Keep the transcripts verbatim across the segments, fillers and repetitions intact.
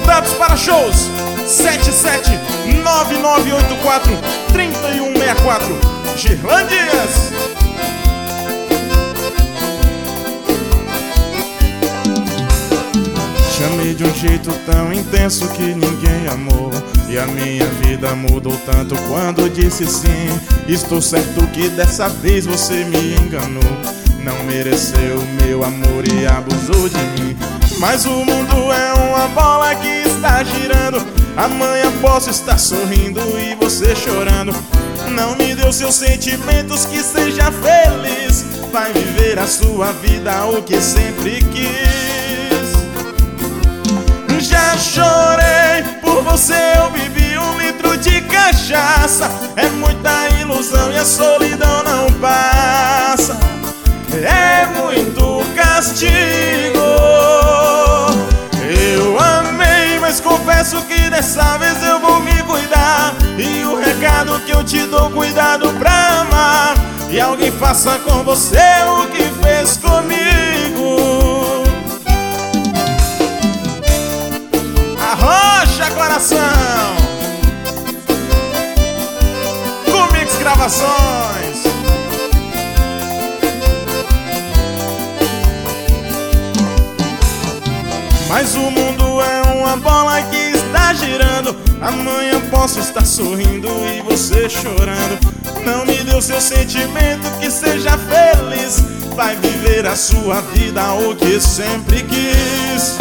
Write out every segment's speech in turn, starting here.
Contatos para shows sete sete nove nove oito quatro três um seis quatro. Girlan Dias. Te amei de um jeito tão intenso que ninguém amou, e a minha vida mudou tanto quando disse sim. Estou certo que dessa vez você me enganou, não mereceu meu amor e abusou de mim. Mas o mundo é uma bola que está girando, amanhã posso estar sorrindo e você chorando. Não me deu seus sentimentos, que seja feliz, vai viver a sua vida o que sempre quis. Já chorei por você, eu bebi um litro de cachaça. É muita ilusão e a solidão não passa, é muito castigo. Eu amei, mas confesso que dessa vez eu vou me cuidar. E o recado que eu te dou, cuidado pra amar, e alguém faça com você o que fez comigo. Arrocha coração, Comix Gravações. Mas o mundo é uma bola que está girando, amanhã posso estar sorrindo e você chorando. Não me deu seu sentimento, que seja feliz, vai viver a sua vida o que sempre quis.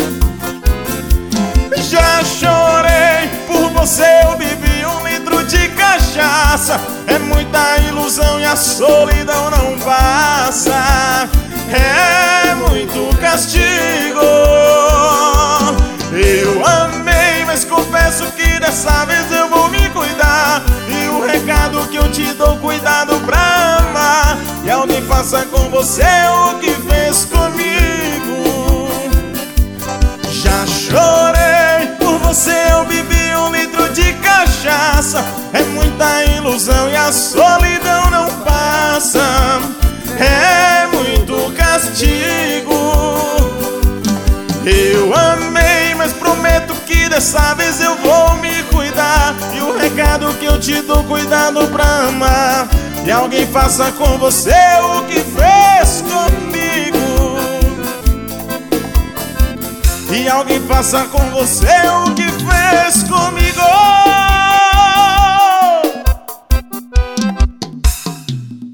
Já chorei por você, eu bebi um litro de cachaça. É muita ilusão e a solidão não passa, é muito castigo. Eu amei, mas confesso que dessa vez eu vou me cuidar. E o recado que eu te dou, cuidado pra amar, e alguém faça com você o que fez comigo. Já chorei por você, eu bebi um litro de cachaça. É muita ilusão e a solidão não passa, é muito castigo. Eu amei, mas prometo que dessa vez eu vou me cuidar. E o recado que eu te dou, cuidado pra amar, e alguém faça com você o que fez comigo. E alguém faça com você o que fez comigo.